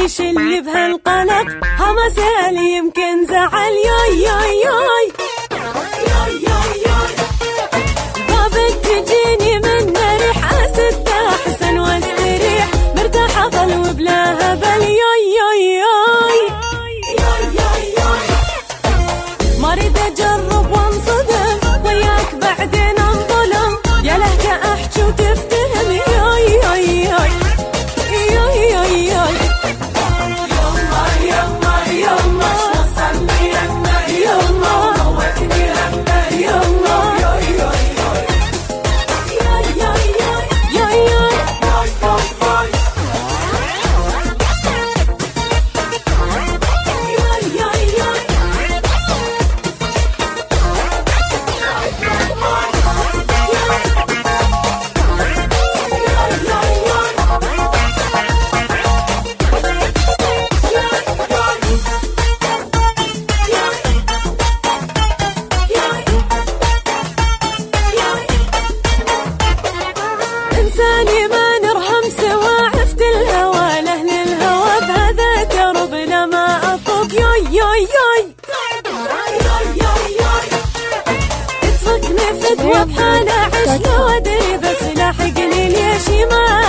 وش اللي بهالقلق؟ هما سالي يمكن زعل. ياي ياي ياي ياي ياي ياي بابك تجيني من ريح أسد أحسن واستريح مرتاحة ظل وبلا هبل. ياي ياي ياي ياي ياي ياي ما اريد اجرب وانصدم وياك بعدين انظلم يا لهك احكي وتفتهم. ياي ياي ياي ياي ياي ياي يما يما يما وصلني يما يما وموتني يما يما ياي ياي ياي ياي ياي ياي ياي إنساني ما نرهم سوا عفت الهوى لأهل الهوى بهذا دربنا ما أطوق. ياي ياي ياي تفكني فتوى بحالة عشق وأدري بس لاحقني ليش ما